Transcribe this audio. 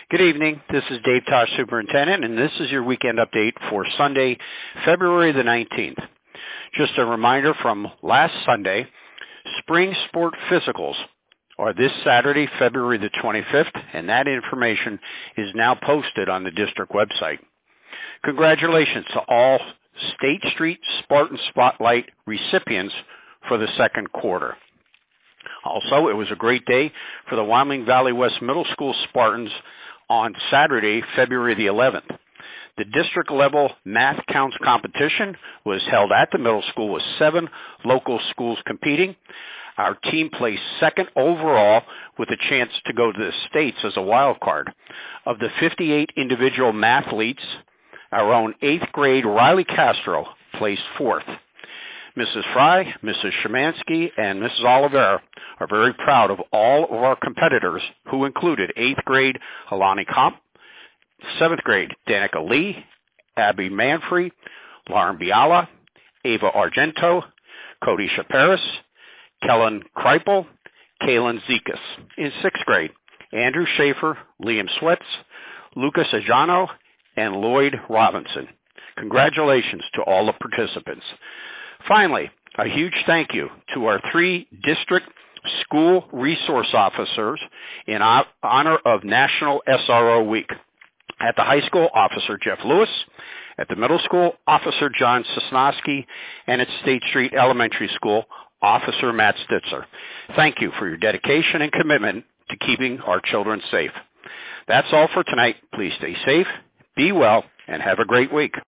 Good evening. This is Dave Tosh, Superintendent, and this is your weekend update for Sunday, February the 19th. Just a reminder from last Sunday, spring sport physicals are this Saturday, February the 25th, and that information is now posted on the district website. Congratulations to all State Street Spartan Spotlight recipients for the second quarter. Also, it was a great day for the Wyoming Valley West Middle School Spartans on Saturday, February the 11th. The district-level math counts competition was held at the middle school with 7 local schools competing. Our team placed second overall with a chance to go to the states as a wild card. Of the 58 individual mathletes, our own 8th grade Riley Castro placed 4th. Mrs. Fry, Mrs. Shemansky, and Mrs. Oliveira are very proud of all of our competitors, who included 8th grade Alani Komp, 7th grade Danica Lee, Abby Manfrey, Lauren Biala, Ava Argento, Cody Chaperis, Kellen Kreipel, Kaylin Zekas. In 6th grade, Andrew Schaefer, Liam Swetz, Lucas Ajano, and Lloyd Robinson. Congratulations to all the participants. Finally, a huge thank you to our 3 district school resource officers in honor of National SRO Week. At the high school, Officer Jeff Lewis. At the middle school, Officer John Sosnowski. And at State Street Elementary School, Officer Matt Stitzer. Thank you for your dedication and commitment to keeping our children safe. That's all for tonight. Please stay safe, be well, and have a great week.